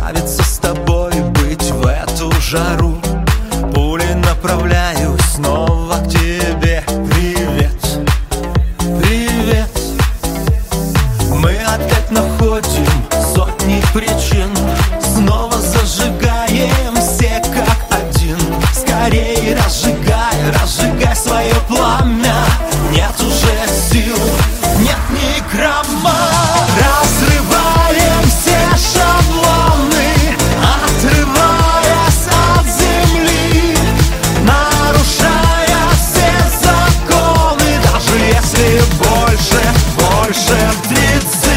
Нравится с тобой быть в эту жару. Пулей направляюсь снова к тебе. Привет, привет. Мы опять находим сотни причин. Снова зажигаем все как один. Скорее разжигай, разжигай свое пламя. Нет уже сил, нет ни грамма. Разрываем все шаблоны, отрываясь от земли, нарушая все законы, даже если больше 30.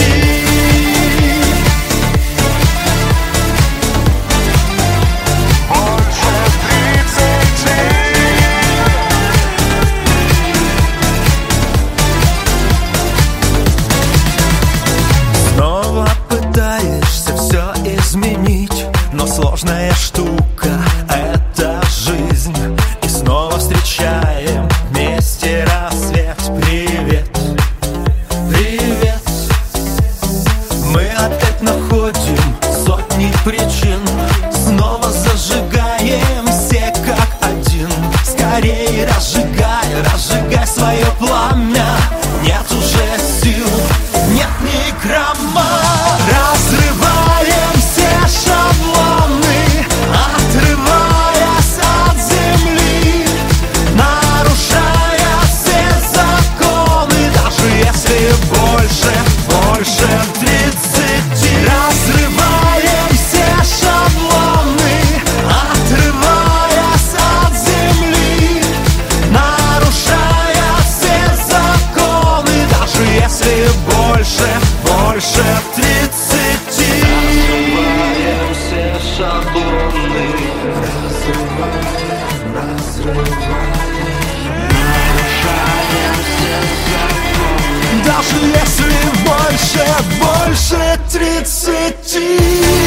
Снова пытаешься все изменить, но сложная штука — это жизнь. И снова встречаем вместе рассвет. Привет, привет. Мы опять находим сотни причин. Снова зажигаем все как один. Скорее разжигай, разжигай свое пламя. Нет уже сил, нет ни грамма. Разрываем все шаблоны, отрываясь от земли, нарушая все законы, даже если больше 30. Разрываем все шаблоны, отрываясь от земли, нарушая все законы, даже если больше 30. Разрываем все шаблоны, нарушаем все законы, даже если больше 30.